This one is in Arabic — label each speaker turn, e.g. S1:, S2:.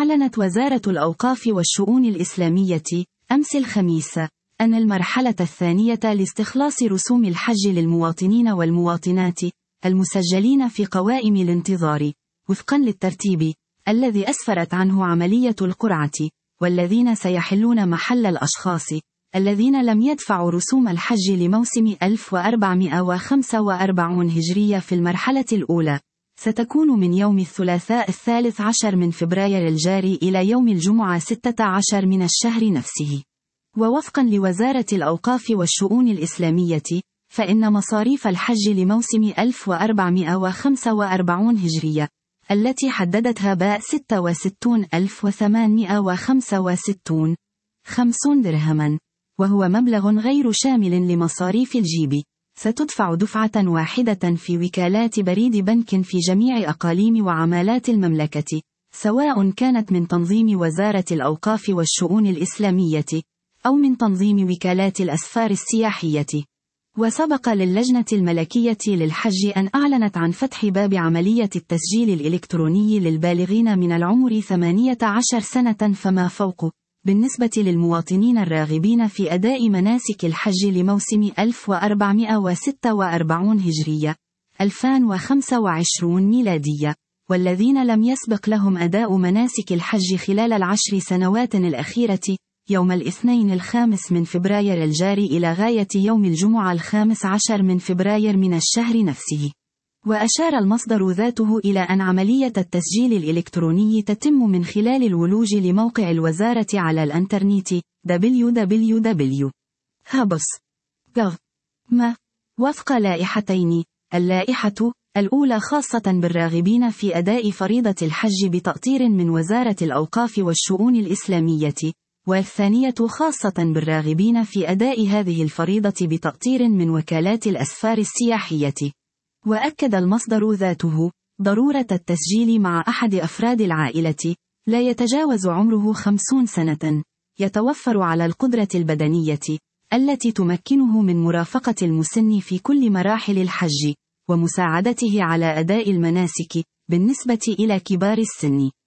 S1: أعلنت وزارة الأوقاف والشؤون الإسلامية أمس الخميس أن المرحلة الثانية لاستخلاص رسوم الحج للمواطنين والمواطنات المسجلين في قوائم الانتظار وفقا للترتيب الذي أسفرت عنه عملية القرعة، والذين سيحلون محل الأشخاص الذين لم يدفعوا رسوم الحج لموسم 1445 هجرية في المرحلة الأولى، ستكون من يوم الثلاثاء 13 من فبراير الجاري إلى يوم الجمعة 16 من الشهر نفسه. ووفقا لوزارة الأوقاف والشؤون الإسلامية، فإن مصاريف الحج لموسم 1445 هجرية التي حددتها باء 66,865 50 درهما، وهو مبلغ غير شامل لمصاريف الجيب، ستدفع دفعة واحدة في وكالات بريد بنك في جميع أقاليم وعمالات المملكة، سواء كانت من تنظيم وزارة الأوقاف والشؤون الإسلامية أو من تنظيم وكالات الأسفار السياحية. وسبق للجنة الملكية للحج أن أعلنت عن فتح باب عملية التسجيل الإلكتروني للبالغين من العمر 18 سنة فما فوق بالنسبة للمواطنين الراغبين في أداء مناسك الحج لموسم 1446 هجرية 2025 ميلادية، والذين لم يسبق لهم أداء مناسك الحج خلال ال10 سنوات الأخيرة يوم الاثنين 5 من فبراير الجاري إلى غاية يوم الجمعة 15 من فبراير من الشهر نفسه. وأشار المصدر ذاته إلى أن عملية التسجيل الإلكتروني تتم من خلال الولوج لموقع الوزارة على الإنترنت www.habs.gov.m وفق لائحتين. اللائحة الأولى خاصة بالراغبين في أداء فريضة الحج بتأطير من وزارة الأوقاف والشؤون الإسلامية، والثانية خاصة بالراغبين في أداء هذه الفريضة بتأطير من وكالات الأسفار السياحية. وأكد المصدر ذاته ضرورة التسجيل مع أحد أفراد العائلة لا يتجاوز عمره 50 سنة، يتوفر على القدرة البدنية التي تمكنه من مرافقة المسن في كل مراحل الحج، ومساعدته على أداء المناسك بالنسبة إلى كبار السن.